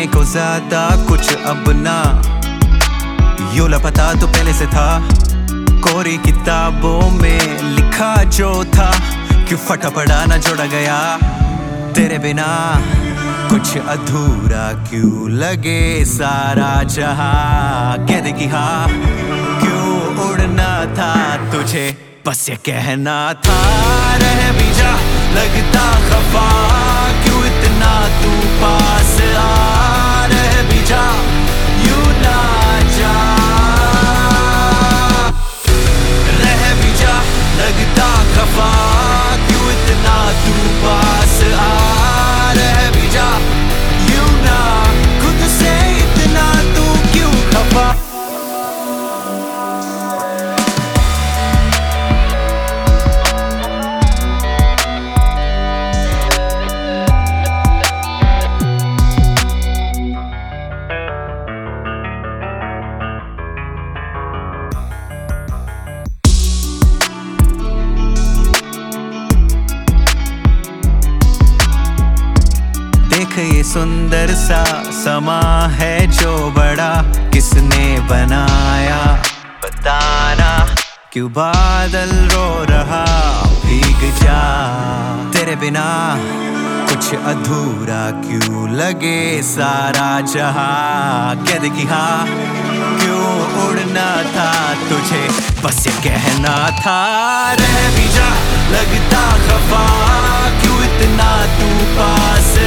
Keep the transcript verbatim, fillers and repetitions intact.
कहने को ज्यादा कुछ अब ना, यूं लापता तो पहले से था। कोरी किताबों में लिखा जो था, क्यों फटा पड़ा ना जोड़ा गया। तेरे बिना कुछ अधूरा क्यों लगे सारा जहां। कह दे कि हाँ, क्यों उड़ना था तुझे, बस ये कहना था। रह भी जा लगता खफा, क्यों इतना तू पास आ। रह भी जा यूं ना जा, रह भी जा लगता खफा, क्यों इतना तू पास आ। रह भी जा यूं ना, खुद से इतना तू क्यों खफा। देख ये सुंदर सा समा है जो बड़ा किसने बनाया। बताना क्यों बादल रो रहा, भीग जा। तेरे बिना कुछ अधूरा क्यों लगे सारा जहां। कह दे कि हाँ, क्यों उड़ना था तुझे, बस ये कहना था। रह भी जा लगता खफा, क्यों इतना तू पास